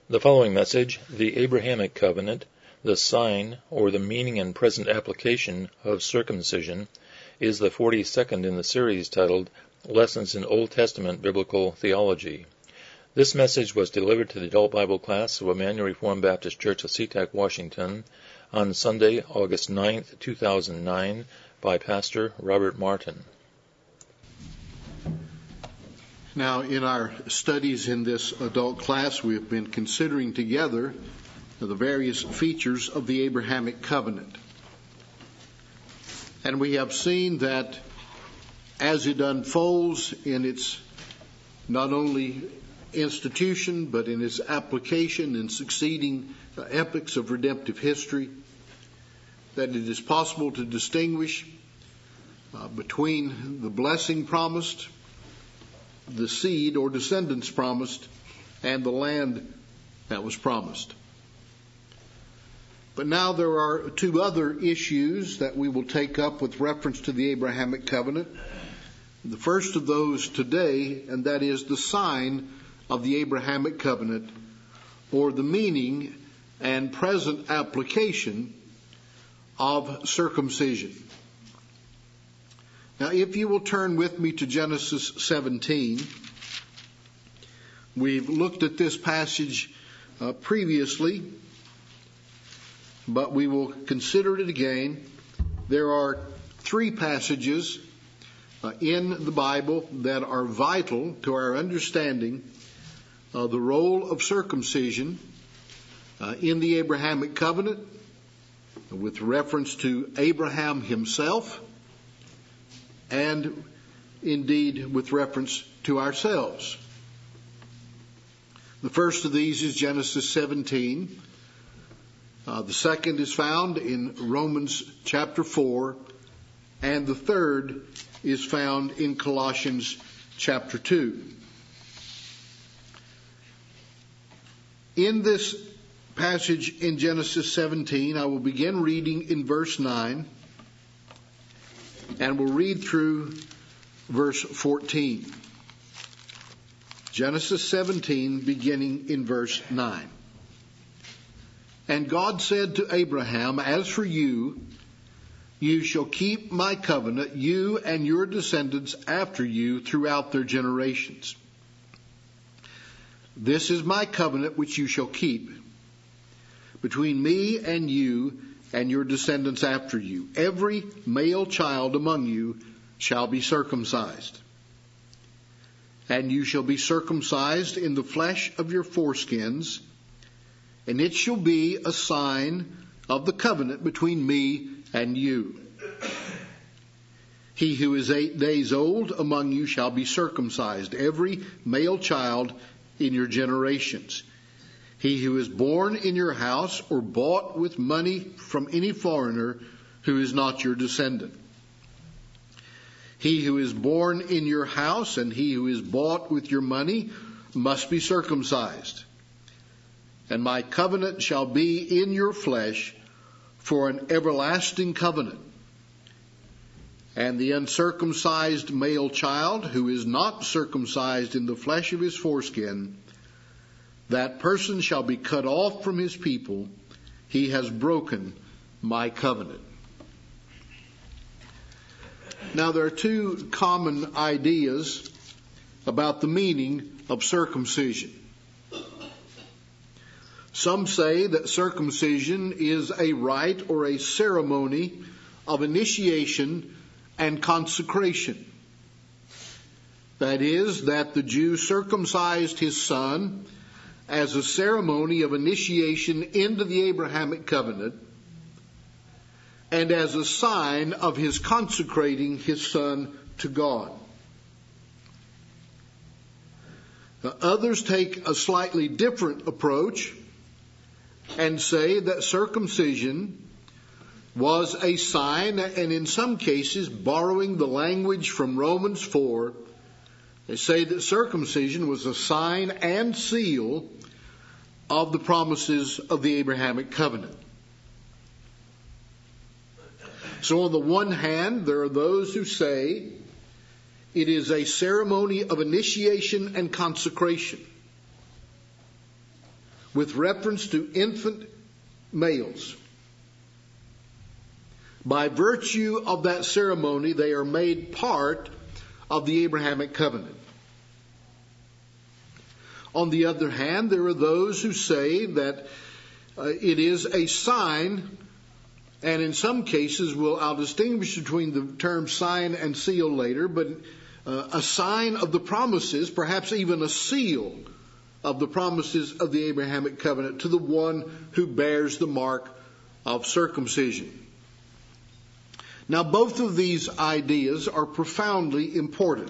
The following message, The Abrahamic Covenant, the Sign, or the Meaning and Present Application of Circumcision, is the 42nd in the series titled Lessons in Old Testament Biblical Theology. This message was delivered to the adult Bible class of Emmanuel Reformed Baptist Church of SeaTac, Washington, on Sunday, August 9, 2009, by Pastor Robert Martin. Now, in our studies in this adult class, we have been considering together the various features of the Abrahamic covenant. And we have seen that as it unfolds in its not only institution, but in its application in succeeding epochs of redemptive history, that it is possible to distinguish between the blessing promised, the seed or descendants promised, and the land that was promised. But now there are two other issues that we will take up with reference to the Abrahamic covenant. The first of those today, and that is the sign of the Abrahamic covenant, or the meaning and present application of circumcision. Now, if you will turn with me to Genesis 17, we've looked at this passage previously, but we will consider it again. There are three passages in the Bible that are vital to our understanding of the role of circumcision in the Abrahamic covenant, with reference to Abraham himself, and indeed with reference to ourselves. The first of these is Genesis 17. The second is found in Romans chapter 4. And the third is found in Colossians chapter 2. In this passage in Genesis 17, I will begin reading in verse 9. And we'll read through verse 14. Genesis 17, beginning in verse 9. And God said to Abraham, "As for you, you shall keep my covenant, you and your descendants after you throughout their generations. This is my covenant which you shall keep between me and you and your descendants after you. Every male child among you shall be circumcised. And you shall be circumcised in the flesh of your foreskins, and it shall be a sign of the covenant between me and you. He who is 8 days old among you shall be circumcised, every male child in your generations. He who is born in your house or bought with money from any foreigner who is not your descendant. He who is born in your house and he who is bought with your money must be circumcised. And my covenant shall be in your flesh for an everlasting covenant. And the uncircumcised male child who is not circumcised in the flesh of his foreskin, that person shall be cut off from his people. He has broken my covenant." Now, there are two common ideas about the meaning of circumcision. Some say that circumcision is a rite or a ceremony of initiation and consecration. That is, that the Jew circumcised his son as a ceremony of initiation into the Abrahamic covenant and as a sign of his consecrating his son to God. Now, others take a slightly different approach and say that circumcision was a sign, and in some cases, borrowing the language from Romans 4, they say that circumcision was a sign and seal of the promises of the Abrahamic covenant. So on the one hand, there are those who say it is a ceremony of initiation and consecration. with reference to infant males. By virtue of that ceremony, they are made part of the Abrahamic covenant. On the other hand, there are those who say that it is a sign, and in some cases, I'll distinguish between the term sign and seal later, but a sign of the promises, perhaps even a seal of the promises of the Abrahamic covenant to the one who bears the mark of circumcision. Now, both of these ideas are profoundly important.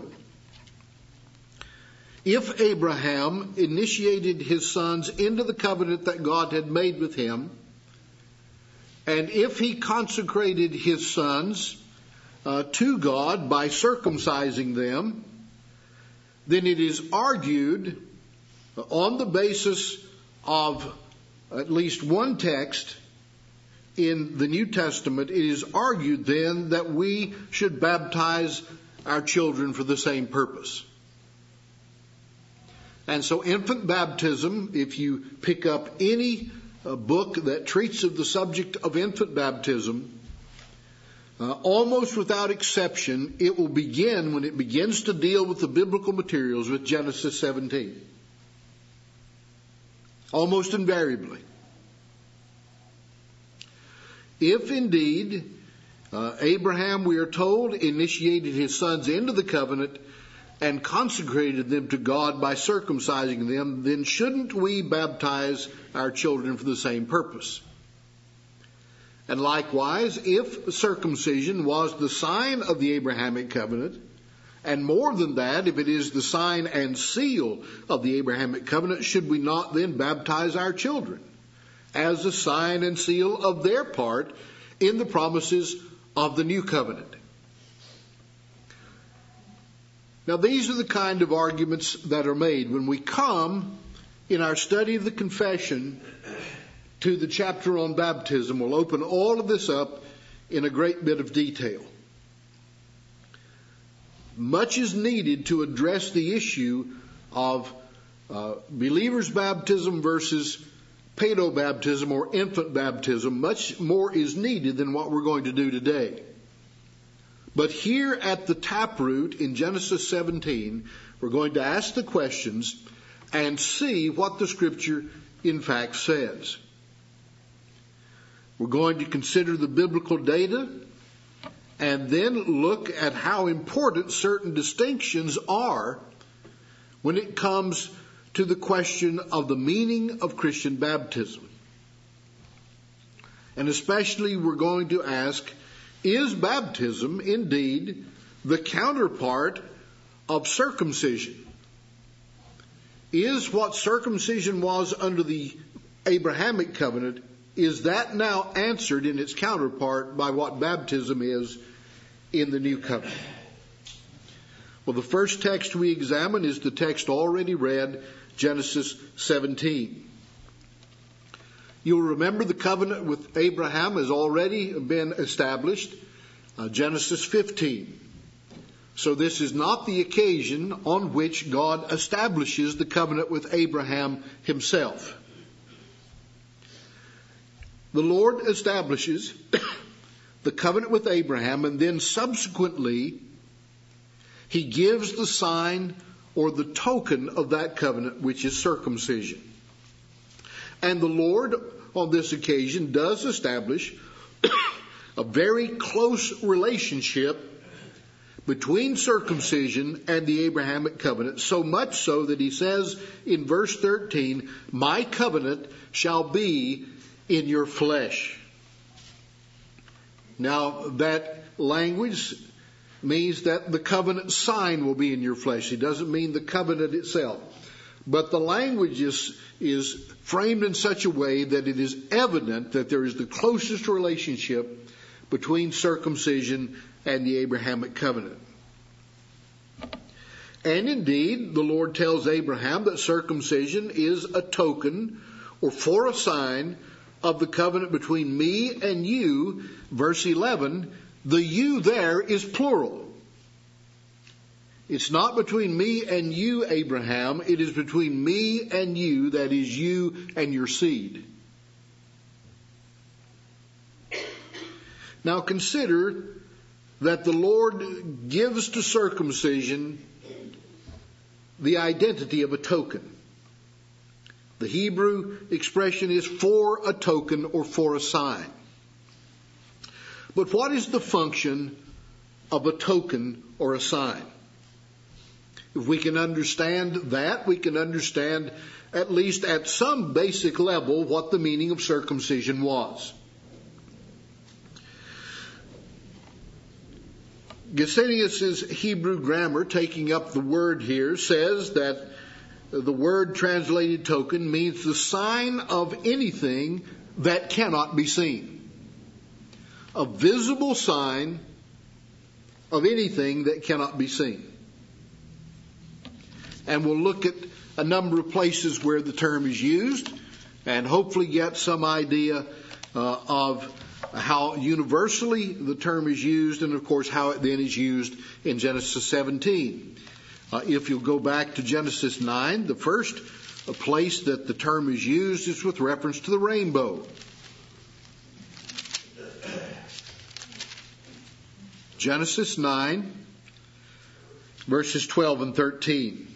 If Abraham initiated his sons into the covenant that God had made with him, and if he consecrated his sons to God by circumcising them, then it is argued on the basis of at least one text in the New Testament, it is argued then that we should baptize our children for the same purpose. And so infant baptism, if you pick up any book that treats of the subject of infant baptism, almost without exception, it will begin, when it begins to deal with the biblical materials, with Genesis 17. Almost invariably. If indeed Abraham, we are told, initiated his sons into the covenant and consecrated them to God by circumcising them, then shouldn't we baptize our children for the same purpose? And likewise, if circumcision was the sign of the Abrahamic covenant, and more than that, if it is the sign and seal of the Abrahamic covenant, should we not then baptize our children as a sign and seal of their part in the promises of the new covenant? Now, these are the kind of arguments that are made when we come in our study of the confession to the chapter on baptism. We'll open all of this up in a great bit of detail. Much is needed to address the issue of believers' baptism versus paedobaptism or infant baptism. Much more is needed than what we're going to do today. But here at the taproot in Genesis 17, we're going to ask the questions and see what the Scripture in fact says. We're going to consider the biblical data and then look at how important certain distinctions are when it comes to the question of the meaning of Christian baptism. And especially we're going to ask, is baptism indeed the counterpart of circumcision? Is what circumcision was under the Abrahamic covenant, is that now answered in its counterpart by what baptism is in the new covenant? Well, the first text we examine is the text already read, Genesis 17. You'll remember the covenant with Abraham has already been established, Genesis 15. So this is not the occasion on which God establishes the covenant with Abraham himself. The Lord establishes the covenant with Abraham, and then subsequently he gives the sign or the token of that covenant, which is circumcision. And the Lord on this occasion does establish a very close relationship between circumcision and the Abrahamic covenant, so much so that he says in verse 13, "My covenant shall be in your flesh." Now, that language means that the covenant sign will be in your flesh. It doesn't mean the covenant itself. But the language is framed in such a way that it is evident that there is the closest relationship between circumcision and the Abrahamic covenant. And indeed, the Lord tells Abraham that circumcision is a token or for a sign of the covenant between me and you. Verse 11, the you there is plural. It's not between me and you, Abraham. It is between me and you, that is you and your seed. Now consider that the Lord gives to circumcision the identity of a token. The Hebrew expression is for a token or for a sign. But what is the function of a token or a sign? If we can understand that, we can understand, at least at some basic level, what the meaning of circumcision was. Gesenius's Hebrew grammar, taking up the word here, says that the word translated token means the sign of anything that cannot be seen. A visible sign of anything that cannot be seen. And we'll look at a number of places where the term is used and hopefully get some idea of how universally the term is used, and of course how it then is used in Genesis 17. If you'll go back to Genesis 9, the first place that the term is used is with reference to the rainbow. Genesis 9, verses 12 and 13.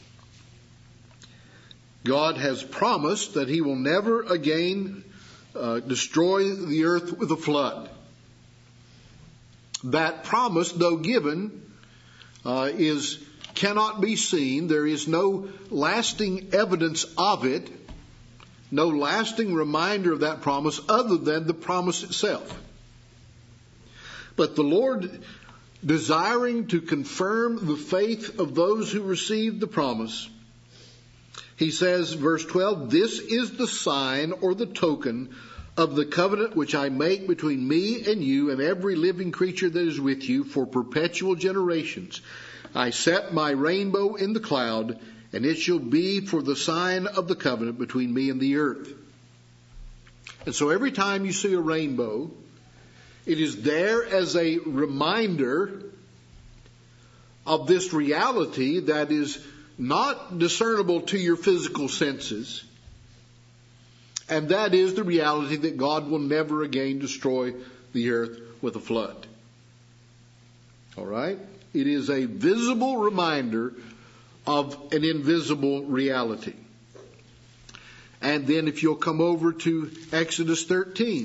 God has promised that He will never again destroy the earth with a flood. That promise, though given, cannot be seen. There is no lasting evidence of it, no lasting reminder of that promise other than the promise itself. But the Lord, desiring to confirm the faith of those who received the promise, He says, verse 12, "This is the sign or the token of the covenant which I make between me and you and every living creature that is with you for perpetual generations. I set my rainbow in the cloud, and it shall be for the sign of the covenant between me and the earth." And so every time you see a rainbow, it is there as a reminder of this reality that is not discernible to your physical senses, and that is the reality that God will never again destroy the earth with a flood. All right? It is a visible reminder of an invisible reality. And then if you'll come over to Exodus 13.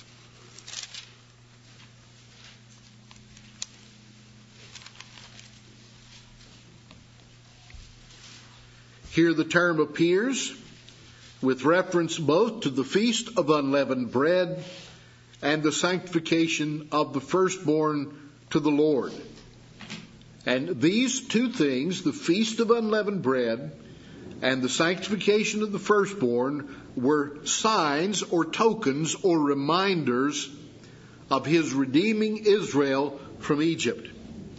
Here the term appears with reference both to the Feast of Unleavened Bread and the sanctification of the firstborn to the Lord. And these two things, the Feast of Unleavened Bread and the sanctification of the firstborn, were signs or tokens or reminders of His redeeming Israel from Egypt.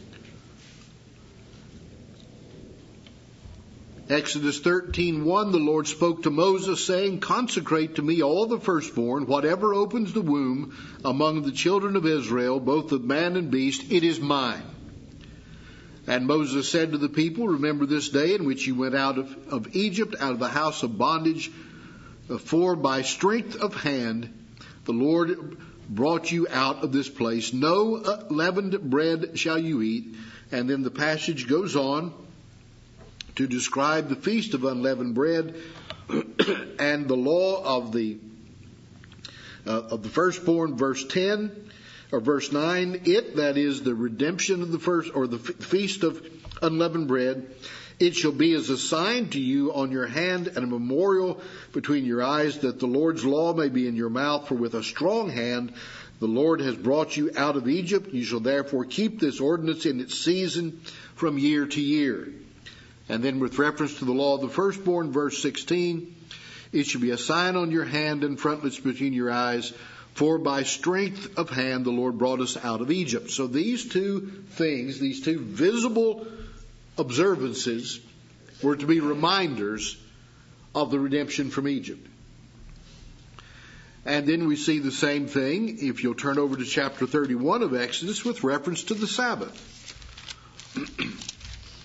Exodus 13:1, the Lord spoke to Moses, saying, "Consecrate to me all the firstborn, whatever opens the womb among the children of Israel, both of man and beast, it is mine." And Moses said to the people, "Remember this day in which you went out of Egypt, out of the house of bondage, for by strength of hand the Lord brought you out of this place. No leavened bread shall you eat." And then the passage goes on to describe the Feast of Unleavened Bread and the law of the firstborn, verse 10 or verse 9. It, that is the redemption of the first, or the Feast of Unleavened Bread, it shall be as a sign to you on your hand and a memorial between your eyes, that the Lord's law may be in your mouth. For with a strong hand the Lord has brought you out of Egypt. You shall therefore keep this ordinance in its season from year to year. And then with reference to the law of the firstborn, verse 16, it shall be a sign on your hand and frontlets between your eyes, for by strength of hand the Lord brought us out of Egypt. So these two things, these two visible observances, were to be reminders of the redemption from Egypt. And then we see the same thing, if you'll turn over to chapter 31 of Exodus, with reference to the Sabbath.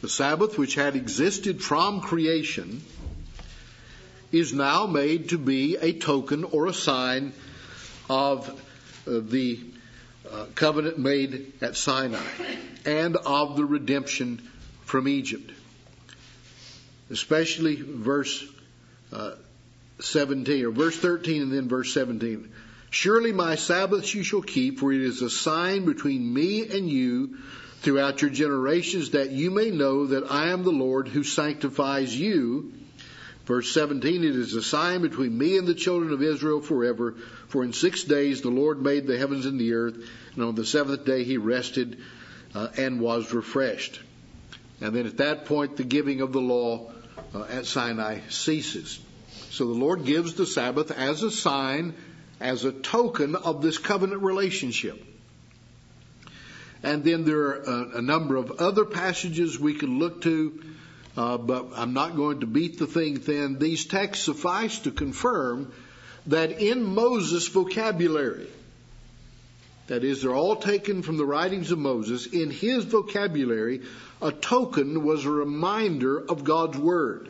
The Sabbath, which had existed from creation, is now made to be a token or a sign of the covenant made at Sinai and of the redemption from Egypt. Especially verse 17, or verse 13 and then verse 17. Surely my Sabbaths you shall keep, for it is a sign between me and you throughout your generations, that you may know that I am the Lord who sanctifies you. Verse 17, it is a sign between me and the children of Israel forever. For in 6 days the Lord made the heavens and the earth, and on the seventh day he rested and was refreshed. And then at that point the giving of the law at Sinai ceases. So the Lord gives the Sabbath as a sign, as a token of this covenant relationship. And then there are a number of other passages we could look to, but I'm not going to beat the thing thin. These texts suffice to confirm that in Moses' vocabulary, that is, they're all taken from the writings of Moses, in his vocabulary, a token was a reminder of God's word.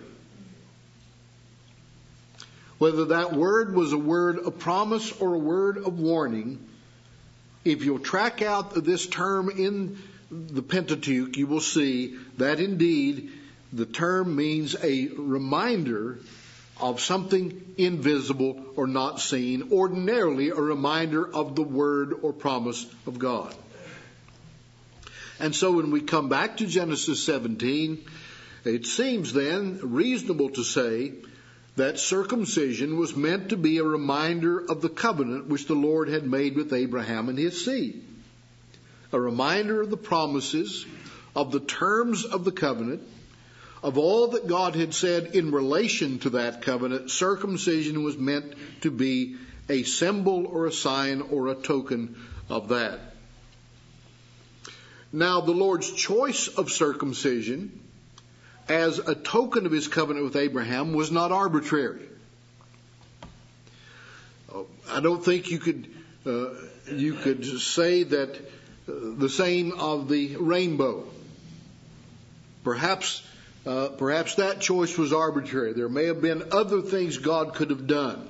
Whether that word was a word of promise or a word of warning, if you'll track out this term in the Pentateuch, you will see that indeed the term means a reminder of something invisible or not seen, ordinarily a reminder of the word or promise of God. And so when we come back to Genesis 17, it seems then reasonable to say that circumcision was meant to be a reminder of the covenant which the Lord had made with Abraham and his seed. A reminder of the promises, of the terms of the covenant, of all that God had said in relation to that covenant. Circumcision was meant to be a symbol or a sign or a token of that. Now, the Lord's choice of circumcision as a token of his covenant with Abraham was not arbitrary. I don't think you could say that the same of the rainbow. Perhaps that choice was arbitrary. There may have been other things God could have done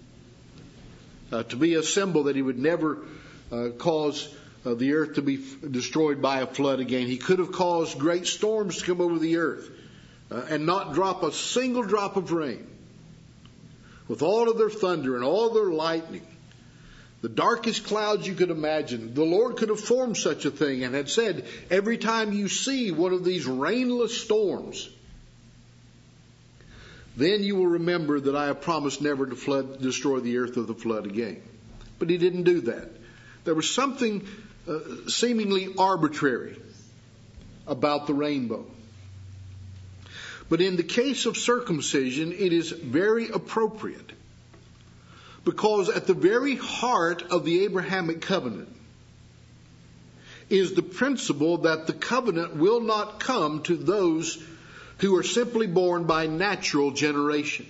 to be a symbol that he would never cause the earth to be destroyed by a flood again. He could have caused great storms to come over the earth and not drop a single drop of rain. With all of their thunder and all their lightning, the darkest clouds you could imagine, the Lord could have formed such a thing and had said, every time you see one of these rainless storms, then you will remember that I have promised never to destroy the earth with a flood again. But he didn't do that. There was something seemingly arbitrary about the rainbow. But in the case of circumcision, it is very appropriate, because at the very heart of the Abrahamic covenant is the principle that the covenant will not come to those who are simply born by natural generation.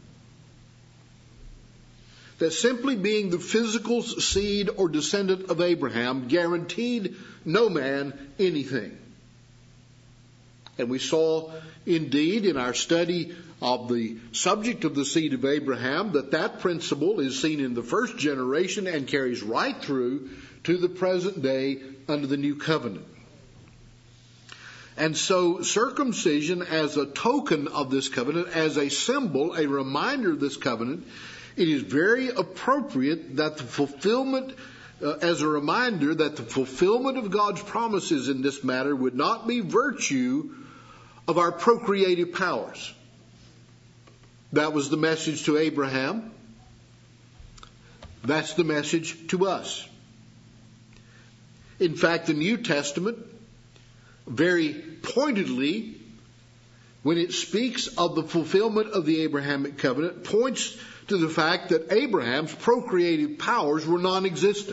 That simply being the physical seed or descendant of Abraham guaranteed no man anything. And we saw indeed in our study of the subject of the seed of Abraham that principle is seen in the first generation and carries right through to the present day under the new covenant. And so circumcision as a token of this covenant, as a symbol, a reminder of this covenant, it is very appropriate that the fulfillment, as a reminder that the fulfillment of God's promises in this matter would not be virtue of our procreative powers. That was the message to Abraham. That's the message to us. In fact, the New Testament very pointedly, when it speaks of the fulfillment of the Abrahamic covenant, points to the fact that Abraham's procreative powers were non-existent.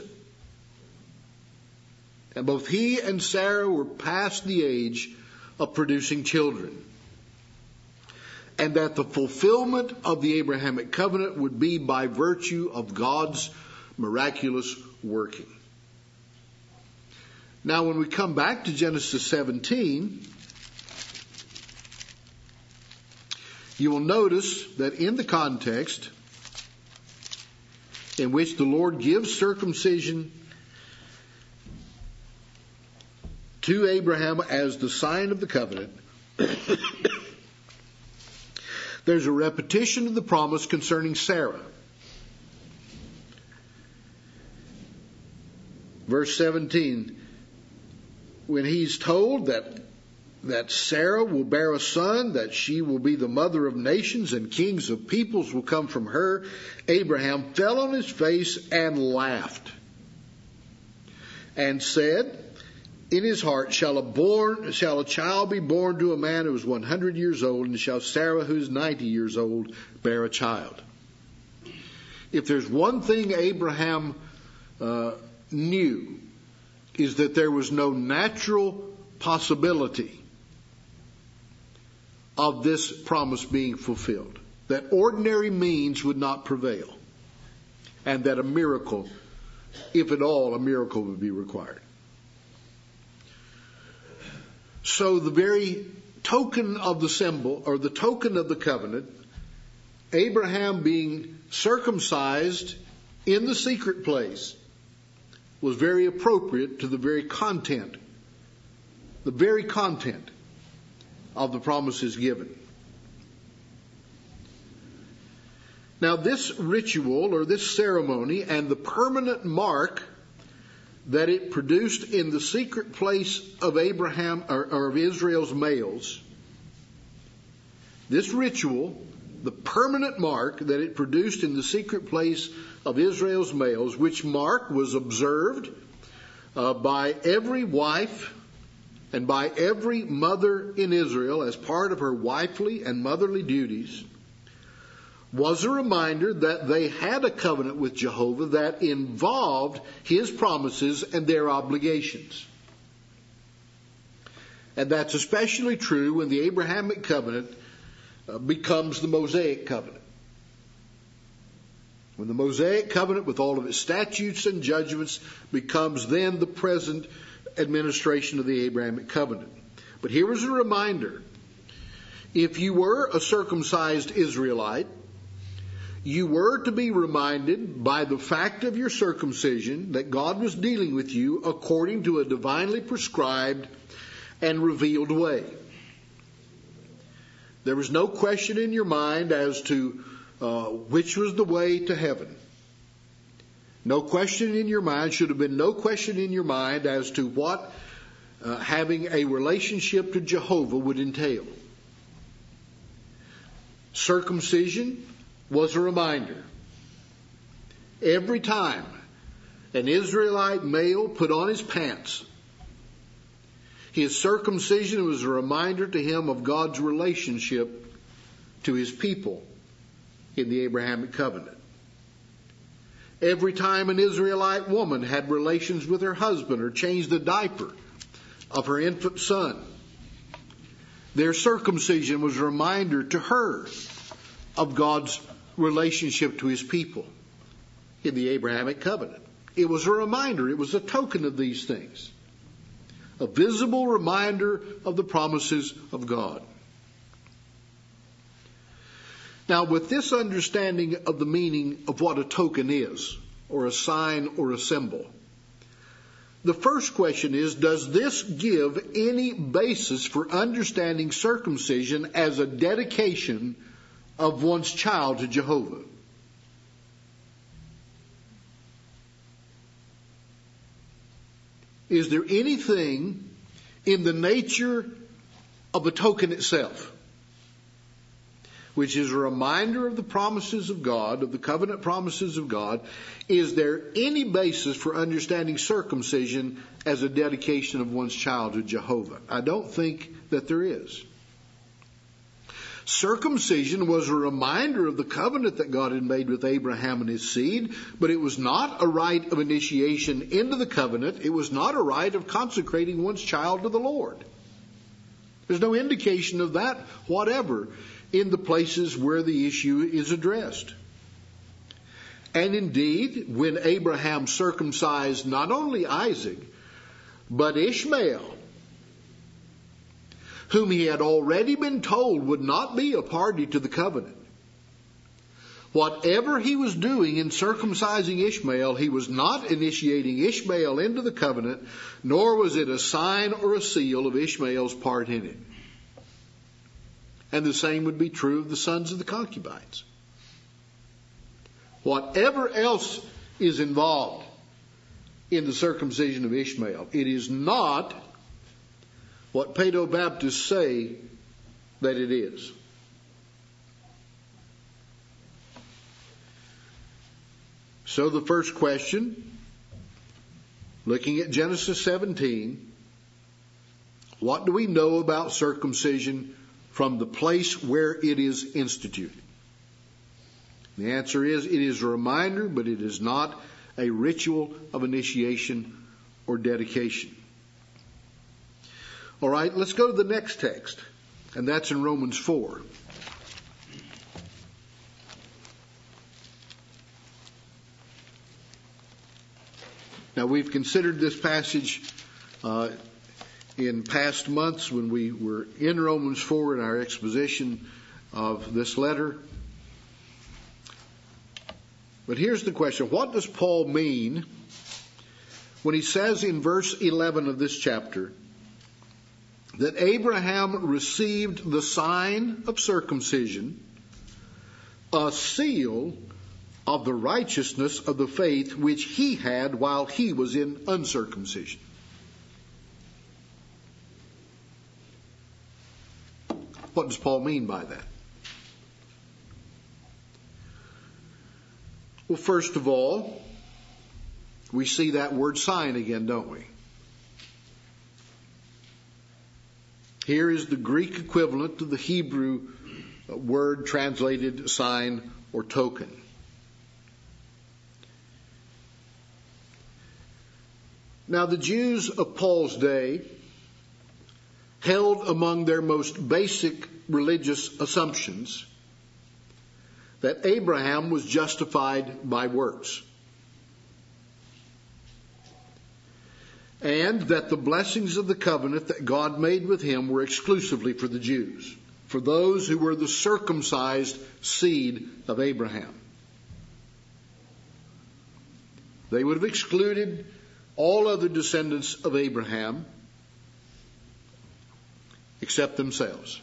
And both he and Sarah were past the age of producing children. And that the fulfillment of the Abrahamic covenant would be by virtue of God's miraculous working. Now, when we come back to Genesis 17, You will notice that in the context in which the Lord gives circumcision to Abraham as the sign of the covenant, there's a repetition of the promise concerning Sarah. Verse 17, when he's told that Sarah will bear a son, that she will be the mother of nations and kings of peoples will come from her, Abraham fell on his face and laughed and said in his heart, shall a child be born to a man who is 100 years old, and shall Sarah, who is 90 years old, bear a child? If there's one thing Abraham knew, is that there was no natural possibility of this promise being fulfilled, that ordinary means would not prevail, and that a miracle, if at all, a miracle would be required. So the very token of the symbol, or the token of the covenant, Abraham being circumcised in the secret place, was very appropriate to the very content of the promises given. Now this ritual, or this ceremony, and the permanent mark that it produced in the secret place of Abraham, or of Israel's males, this ritual, the permanent mark that it produced in the secret place of Israel's males, which mark was observed by every wife and by every mother in Israel as part of her wifely and motherly duties, was a reminder that they had a covenant with Jehovah that involved His promises and their obligations. And that's especially true when the Abrahamic covenant becomes the Mosaic covenant. When the Mosaic covenant, with all of its statutes and judgments, becomes then the present administration of the Abrahamic covenant. But here is a reminder. If you were a circumcised Israelite, you were to be reminded by the fact of your circumcision that God was dealing with you according to a divinely prescribed and revealed way. There was no question in your mind as to which was the way to heaven. No question in your mind, should have been no question in your mind as to what having a relationship to Jehovah would entail. Circumcision was a reminder. Every time an Israelite male put on his pants, his circumcision was a reminder to him of God's relationship to His people in the Abrahamic covenant. Every time an Israelite woman had relations with her husband or changed the diaper of her infant son, their circumcision was a reminder to her of God's relationship to His people in the Abrahamic covenant. It was a reminder, it was a token of these things. A visible reminder of the promises of God. Now, with this understanding of the meaning of what a token is, or a sign or a symbol, the first question is, does this give any basis for understanding circumcision as a dedication of one's child to Jehovah? Is there anything in the nature of a token itself, which is a reminder of the promises of God, of the covenant promises of God, is there any basis for understanding circumcision as a dedication of one's child to Jehovah? I don't think that there is. Circumcision was a reminder of the covenant that God had made with Abraham and his seed, but it was not a rite of initiation into the covenant. It was not a rite of consecrating one's child to the Lord. There's no indication of that whatever in the places where the issue is addressed. And indeed, when Abraham circumcised not only Isaac, but Ishmael, whom he had already been told would not be a party to the covenant. Whatever he was doing in circumcising Ishmael, he was not initiating Ishmael into the covenant, nor was it a sign or a seal of Ishmael's part in it. And the same would be true of the sons of the concubines. Whatever else is involved in the circumcision of Ishmael, it is not what Paedo-Baptists say that it is. So the first question, looking at Genesis 17, what do we know about circumcision from the place where it is instituted? The answer is, it is a reminder, but it is not a ritual of initiation or dedication. All right, let's go to the next text, and that's in Romans 4. Now, we've considered this passage in past months when we were in Romans 4 in our exposition of this letter. But here's the question. What does Paul mean when he says in verse 11 of this chapter that Abraham received the sign of circumcision, a seal of the righteousness of the faith which he had while he was in uncircumcision? What does Paul mean by that? Well, first of all, we see that word sign again, don't we? Here is the Greek equivalent to the Hebrew word translated sign or token. Now, the Jews of Paul's day held among their most basic religious assumptions that Abraham was justified by works, and that the blessings of the covenant that God made with him were exclusively for the Jews, for those who were the circumcised seed of Abraham. They would have excluded all other descendants of Abraham except themselves.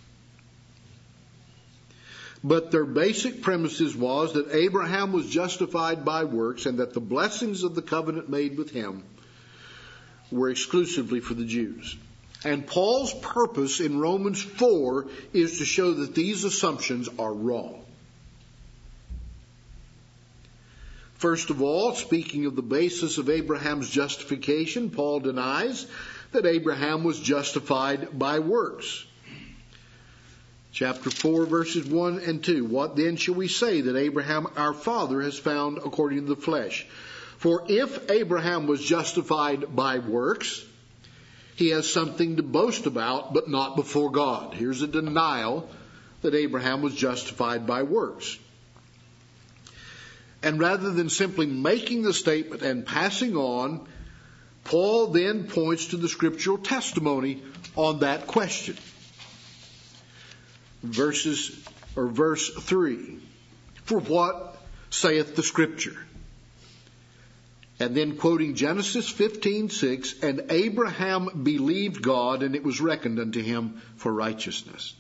But their basic premises was that Abraham was justified by works and that the blessings of the covenant made with him were exclusively for the Jews. And Paul's purpose in Romans 4 is to show that these assumptions are wrong. First of all, speaking of the basis of Abraham's justification, Paul denies that Abraham was justified by works. Chapter 4, verses 1 and 2. What then shall we say that Abraham our father has found according to the flesh? For if Abraham was justified by works, he has something to boast about, but not before God. Here's a denial that Abraham was justified by works. And rather than simply making the statement and passing on, Paul then points to the scriptural testimony on that question. Verse 3. For what saith the scripture? And then quoting Genesis 15:6, and Abraham believed God, and it was reckoned unto him for righteousness.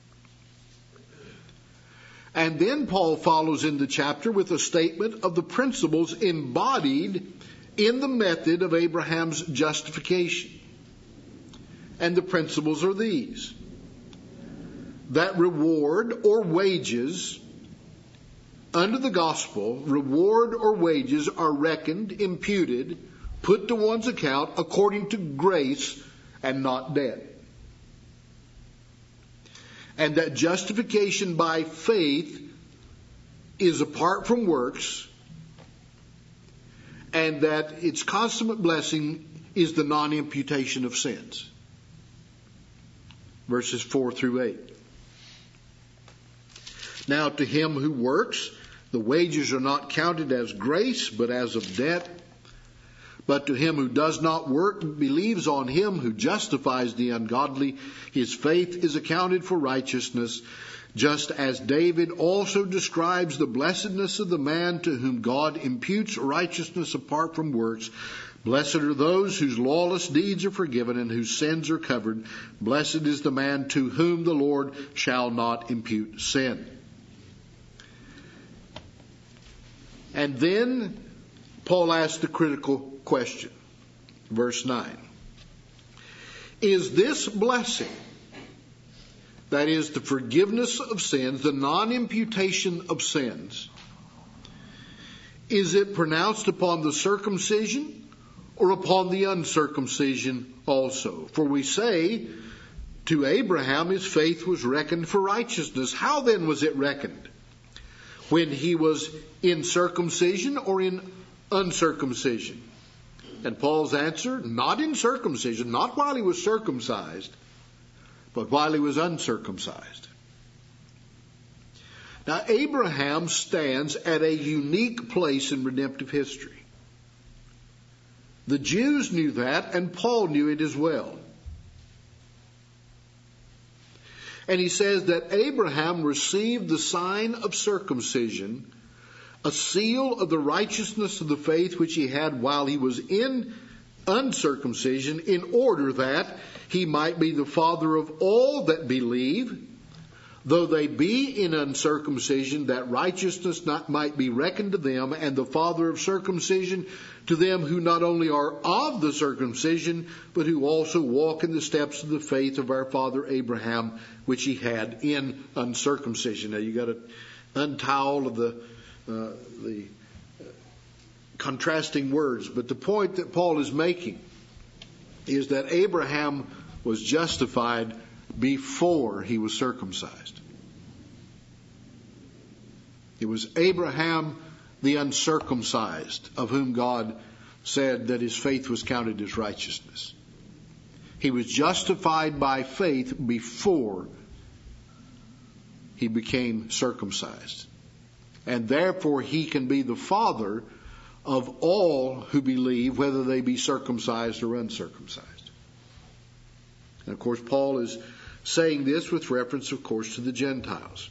And then Paul follows in the chapter with a statement of the principles embodied in the method of Abraham's justification. And the principles are these: that reward or wages under the gospel, reward or wages are reckoned, imputed, put to one's account according to grace and not debt. And that justification by faith is apart from works, and that its consummate blessing is the non-imputation of sins. Verses 4 through 8. Now to him who works, the wages are not counted as grace, but as of debt. But to him who does not work, believes on him who justifies the ungodly, his faith is accounted for righteousness, just as David also describes the blessedness of the man to whom God imputes righteousness apart from works. Blessed are those whose lawless deeds are forgiven and whose sins are covered. Blessed is the man to whom the Lord shall not impute sin. And then Paul asked the critical question, verse 9. Is this blessing, that is the forgiveness of sins, the non-imputation of sins, is it pronounced upon the circumcision or upon the uncircumcision also? For we say, to Abraham his faith was reckoned for righteousness. How then was it reckoned? When he was in circumcision or in uncircumcision? And Paul's answer, not in circumcision, not while he was circumcised, but while he was uncircumcised. Now, Abraham stands at a unique place in redemptive history. The Jews knew that, and Paul knew it as well. And he says that Abraham received the sign of circumcision, a seal of the righteousness of the faith which he had while he was in uncircumcision, in order that he might be the father of all that believe, though they be in uncircumcision, that righteousness might be reckoned to them, and the father of circumcision to them who not only are of the circumcision, but who also walk in the steps of the faith of our father Abraham, which he had in uncircumcision. Now you got to untie all of the contrasting words, but the point that Paul is making is that Abraham was justified before he was circumcised. It was Abraham the uncircumcised, of whom God said that his faith was counted as righteousness. He was justified by faith before he became circumcised. And therefore he can be the father of all who believe, whether they be circumcised or uncircumcised. And of course, Paul is saying this with reference, of course, to the Gentiles.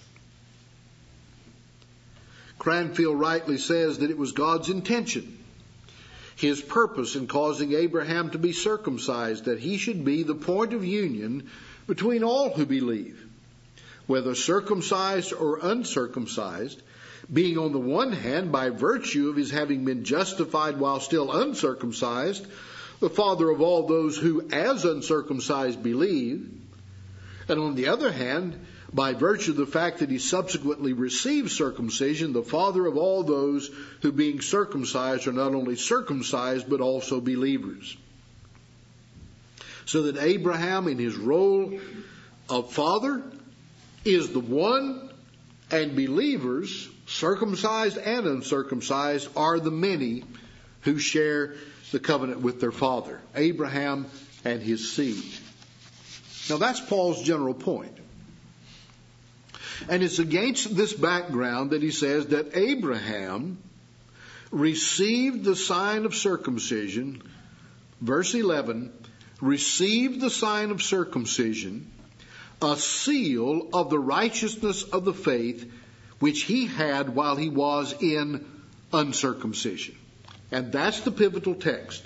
Cranfield rightly says that it was God's intention, his purpose in causing Abraham to be circumcised, that he should be the point of union between all who believe, whether circumcised or uncircumcised, being on the one hand, by virtue of his having been justified while still uncircumcised, the father of all those who as uncircumcised believe, and on the other hand, by virtue of the fact that he subsequently received circumcision, the father of all those who being circumcised are not only circumcised, but also believers. So that Abraham, in his role of father, is the one, and believers, circumcised and uncircumcised, are the many who share the covenant with their father, Abraham and his seed. Now that's Paul's general point. And it's against this background that he says that Abraham received the sign of circumcision, verse 11, received the sign of circumcision, a seal of the righteousness of the faith which he had while he was in uncircumcision. And that's the pivotal text.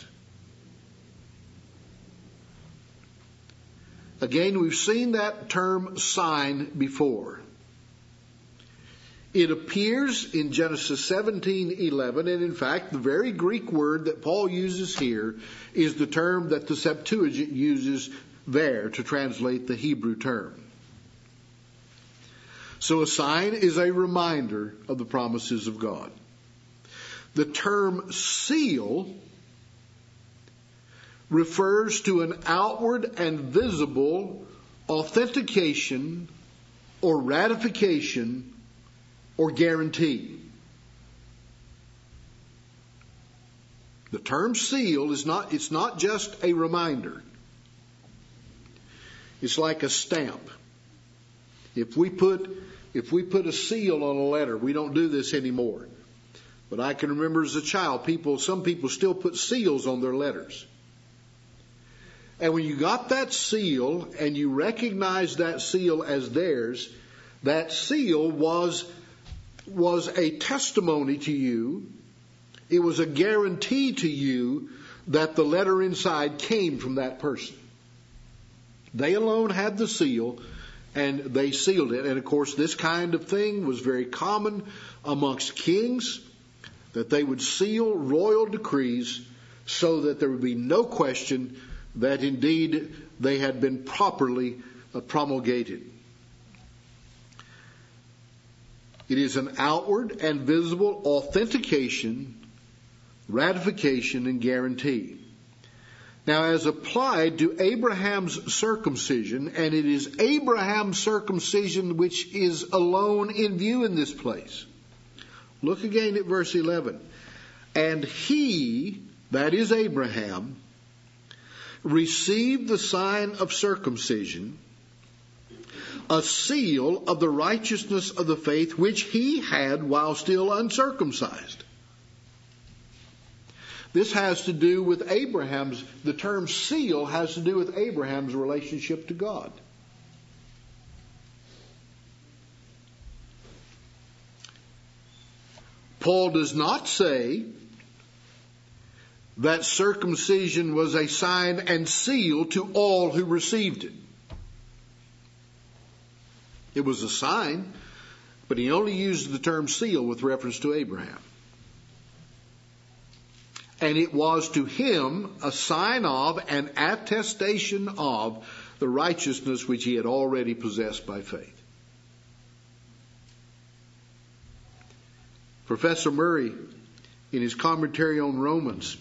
Again, we've seen that term sign before. It appears in Genesis 17:11, and in fact, the very Greek word that Paul uses here is the term that the Septuagint uses there to translate the Hebrew term. So a sign is a reminder of the promises of God. The term seal refers to an outward and visible authentication or ratification or guarantee. The term seal is not just a reminder. It's like a stamp. If we put a seal on a letter, we don't do this anymore. But I can remember as a child, some people still put seals on their letters. And when you got that seal and you recognized that seal as theirs, that seal was a testimony to you. It was a guarantee to you that the letter inside came from that person. They alone had the seal, and they sealed it. And of course, this kind of thing was very common amongst kings, that they would seal royal decrees so that there would be no question that indeed they had been properly promulgated. It is an outward and visible authentication, ratification, and guarantee. Now, as applied to Abraham's circumcision, and it is Abraham's circumcision which is alone in view in this place. Look again at verse 11. And he, that is Abraham, received the sign of circumcision, a seal of the righteousness of the faith which he had while still uncircumcised. This has to do with the term seal has to do with Abraham's relationship to God. Paul does not say that circumcision was a sign and seal to all who received it. It was a sign, but he only used the term seal with reference to Abraham. And it was to him a sign of, an attestation of, the righteousness which he had already possessed by faith. Professor Murray, in his commentary on Romans,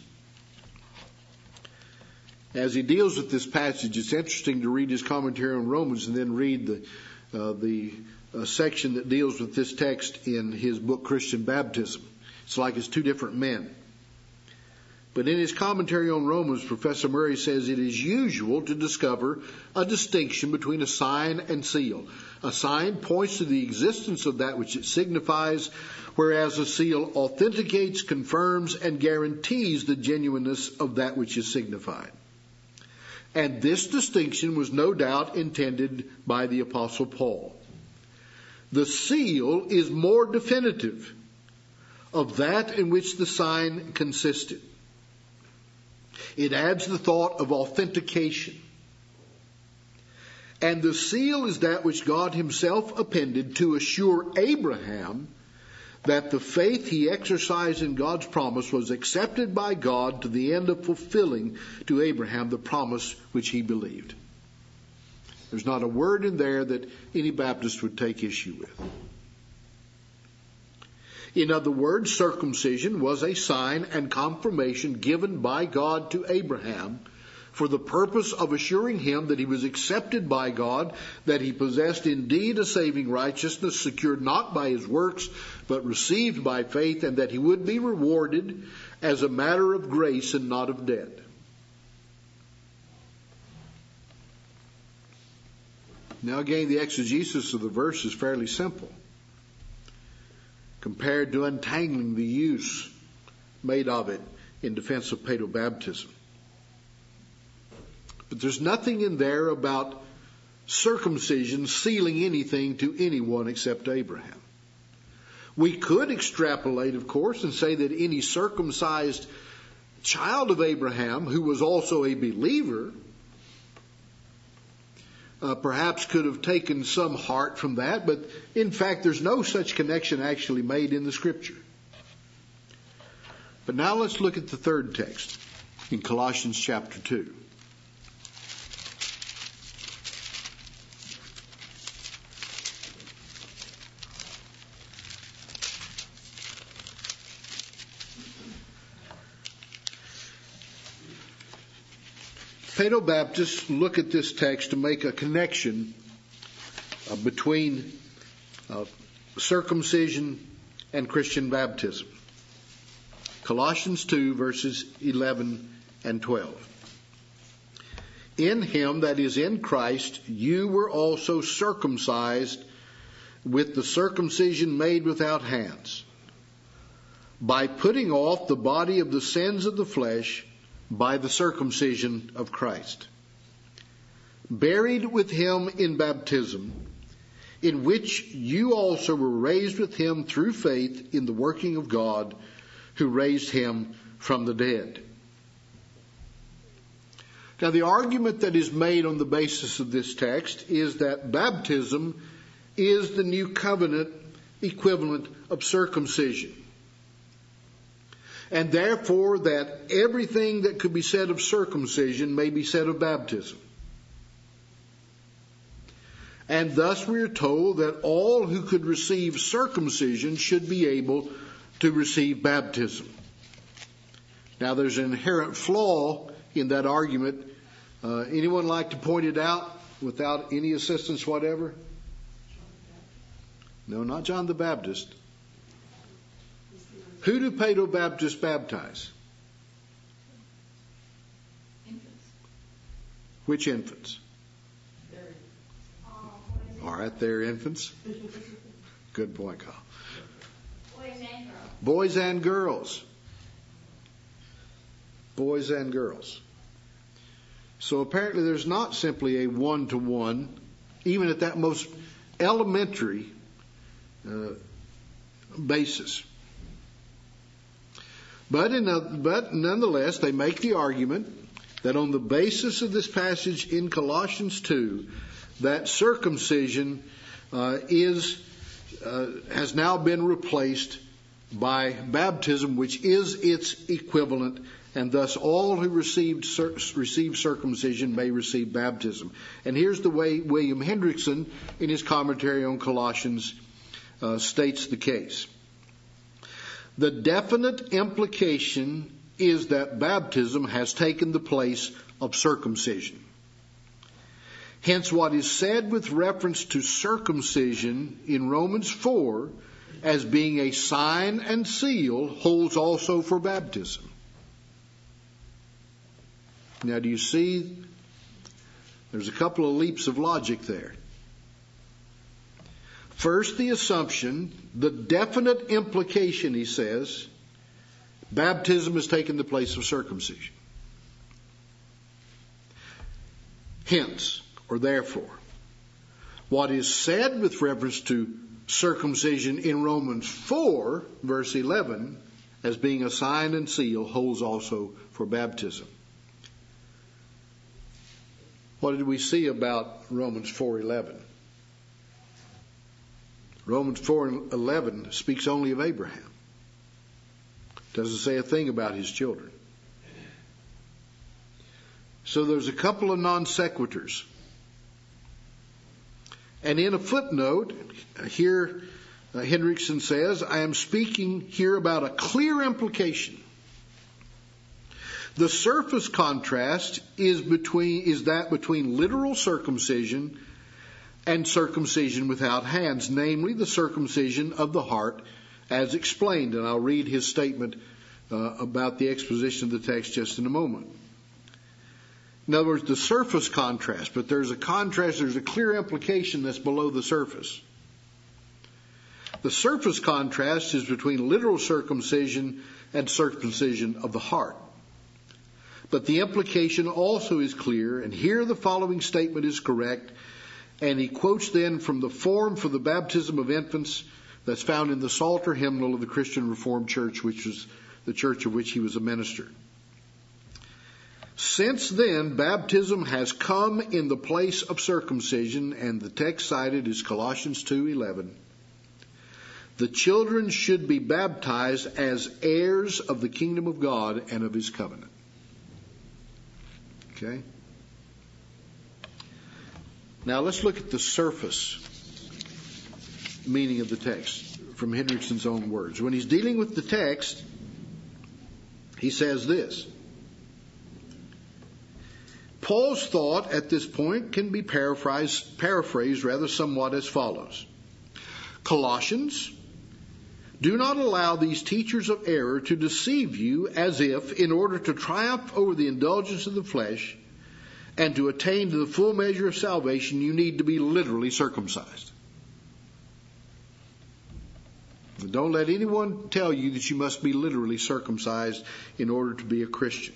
as he deals with this passage, it's interesting to read his commentary on Romans and then read the section that deals with this text in his book Christian Baptism. It's like it's two different men. But in his commentary on Romans, Professor Murray says it is usual to discover a distinction between a sign and seal. A sign points to the existence of that which it signifies, whereas a seal authenticates, confirms, and guarantees the genuineness of that which is signified. And this distinction was no doubt intended by the Apostle Paul. The seal is more definitive of that in which the sign consisted. It adds the thought of authentication. And the seal is that which God himself appended to assure Abraham that the faith he exercised in God's promise was accepted by God to the end of fulfilling to Abraham the promise which he believed. There's not a word in there that any Baptist would take issue with. In other words, circumcision was a sign and confirmation given by God to Abraham for the purpose of assuring him that he was accepted by God, that he possessed indeed a saving righteousness secured not by his works, but received by faith, and that he would be rewarded as a matter of grace and not of debt. Now again, the exegesis of the verse is fairly simple compared to untangling the use made of it in defense of paedobaptism. But there's nothing in there about circumcision sealing anything to anyone except Abraham. We could extrapolate, of course, and say that any circumcised child of Abraham who was also a believer perhaps could have taken some heart from that, but in fact there's no such connection actually made in the Scripture. But now let's look at the third text in Colossians chapter 2. Paedobaptists look at this text to make a connection between circumcision and Christian baptism. Colossians 2, verses 11 and 12. In him, that is in Christ, you were also circumcised with the circumcision made without hands, by putting off the body of the sins of the flesh by the circumcision of Christ, buried with him in baptism, in which you also were raised with him through faith in the working of God who raised him from the dead. Now, the argument that is made on the basis of this text is that baptism is the new covenant equivalent of circumcision. And therefore that everything that could be said of circumcision may be said of baptism. And thus we are told that all who could receive circumcision should be able to receive baptism. Now there's an inherent flaw in that argument. Anyone like to point it out without any assistance whatever? No, not John the Baptist. Who do Paedobaptists baptize? Infants. Which infants? All right, they're infants. Good point, Kyle. Boys and girls. Boys and girls. Boys and girls. So apparently there's not simply a one-to-one, even at that most elementary basis. But nonetheless, they make the argument that on the basis of this passage in Colossians 2, that circumcision has now been replaced by baptism, which is its equivalent, and thus all who receive circumcision may receive baptism. And here's the way William Hendrickson, in his commentary on Colossians, states the case. The definite implication is that baptism has taken the place of circumcision. Hence, what is said with reference to circumcision in Romans 4 as being a sign and seal holds also for baptism. Now, do you see? There's a couple of leaps of logic there. First, the assumption, the definite implication, he says, baptism has taken the place of circumcision. Hence, or therefore, what is said with reference to circumcision in Romans 4, verse 11, as being a sign and seal, holds also for baptism. What did we see about Romans 4:11? Romans 4:11 speaks only of Abraham. Doesn't say a thing about his children. So there's a couple of non sequiturs. And in a footnote, here Hendrickson says, I am speaking here about a clear implication. The surface contrast is that between literal circumcision and circumcision without hands, namely the circumcision of the heart as explained. And I'll read his statement about the exposition of the text just in a moment. In other words, the surface contrast, but there's a contrast, there's a clear implication that's below the surface. The surface contrast is between literal circumcision and circumcision of the heart. But the implication also is clear, and here the following statement is correct, and he quotes then from the form for the baptism of infants that's found in the Psalter hymnal of the Christian Reformed Church, which was the church of which he was a minister. Since then, baptism has come in the place of circumcision, and the text cited is Colossians 2:11. The children should be baptized as heirs of the kingdom of God and of his covenant. Okay? Now let's look at the surface meaning of the text from Hendrickson's own words. When he's dealing with the text, he says this. Paul's thought at this point can be paraphrased rather somewhat as follows. Colossians, do not allow these teachers of error to deceive you as if, in order to triumph over the indulgence of the flesh and to attain to the full measure of salvation, you need to be literally circumcised. Don't let anyone tell you that you must be literally circumcised in order to be a Christian.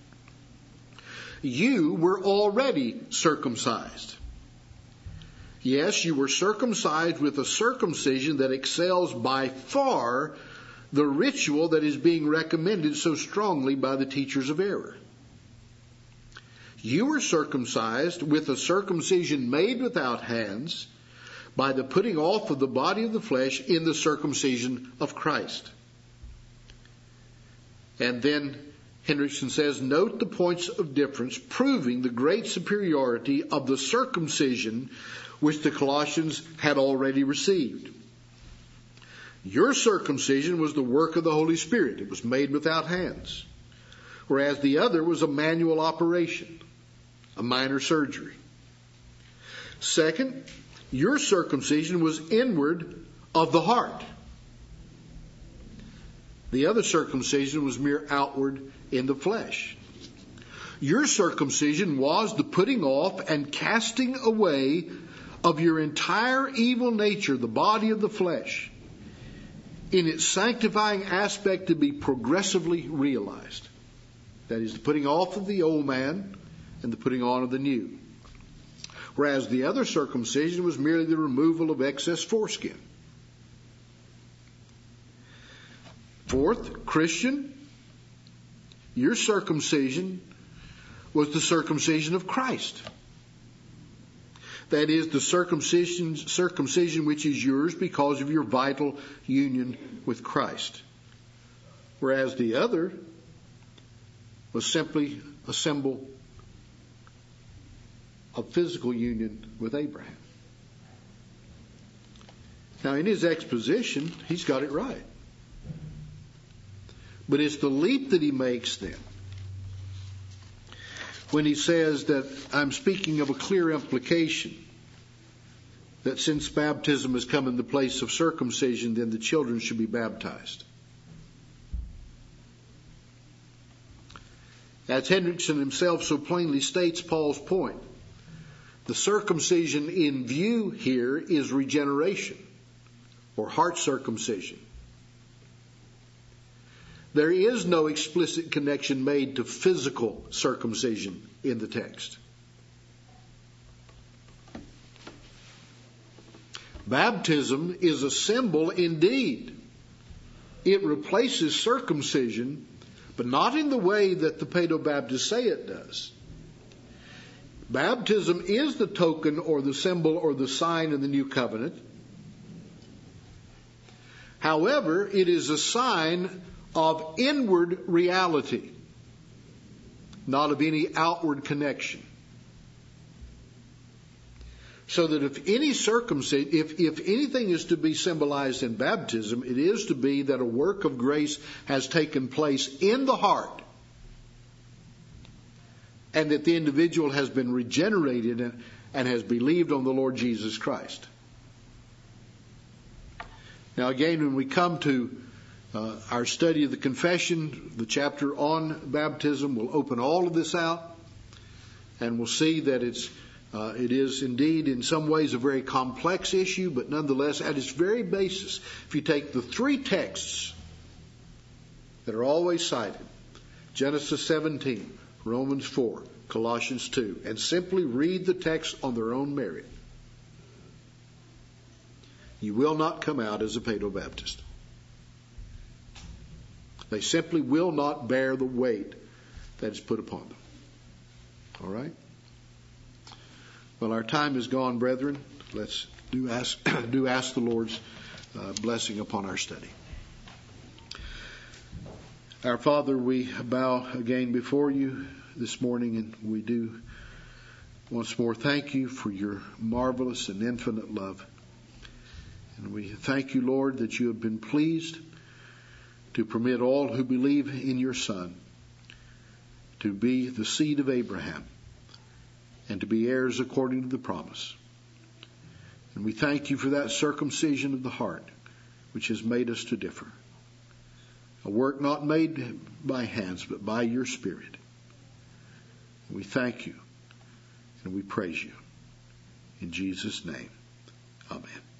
You were already circumcised. Yes, you were circumcised with a circumcision that excels by far the ritual that is being recommended so strongly by the teachers of error. You were circumcised with a circumcision made without hands by the putting off of the body of the flesh in the circumcision of Christ. And then Hendrickson says, note the points of difference, proving the great superiority of the circumcision which the Colossians had already received. Your circumcision was the work of the Holy Spirit. It was made without hands. Whereas the other was a manual operation, a minor surgery. Second, your circumcision was inward of the heart. The other circumcision was mere outward in the flesh. Your circumcision was the putting off and casting away of your entire evil nature, the body of the flesh, in its sanctifying aspect to be progressively realized. That is, the putting off of the old man and the putting on of the new. Whereas the other circumcision was merely the removal of excess foreskin. Fourth, Christian, your circumcision was the circumcision of Christ. That is, the circumcision which is yours because of your vital union with Christ. Whereas the other was simply a symbol of physical union with Abraham. Now, in his exposition, he's got it right. But it's the leap that he makes then, when he says that I'm speaking of a clear implication that since baptism has come in the place of circumcision, then the children should be baptized. As Hendrickson himself so plainly states Paul's point, the circumcision in view here is regeneration, or heart circumcision. There is no explicit connection made to physical circumcision in the text. Baptism is a symbol indeed. It replaces circumcision, but not in the way that the Paedo-Baptists say it does. Baptism is the token or the symbol or the sign in the new covenant. However, it is a sign of inward reality, not of any outward connection. So that if anything is to be symbolized in baptism, it is to be that a work of grace has taken place in the heart, and that the individual has been regenerated and has believed on the Lord Jesus Christ. Now again, when we come to our study of the confession, the chapter on baptism will open all of this out, and we'll see that it is indeed in some ways a very complex issue, but nonetheless at its very basis, if you take the three texts that are always cited, Genesis 17, Romans 4, Colossians 2, and simply read the text on their own merit, you will not come out as a Paedo-Baptist. They simply will not bear the weight that is put upon them. All right? Well, our time is gone, brethren. Let's do ask the Lord's blessing upon our study. Our Father, we bow again before you this morning, and we do once more thank you for your marvelous and infinite love. And we thank you, Lord, that you have been pleased to permit all who believe in your Son to be the seed of Abraham and to be heirs according to the promise. And we thank you for that circumcision of the heart which has made us to differ. A work not made by hands, but by your Spirit. And we thank you and we praise you. In Jesus' name, amen.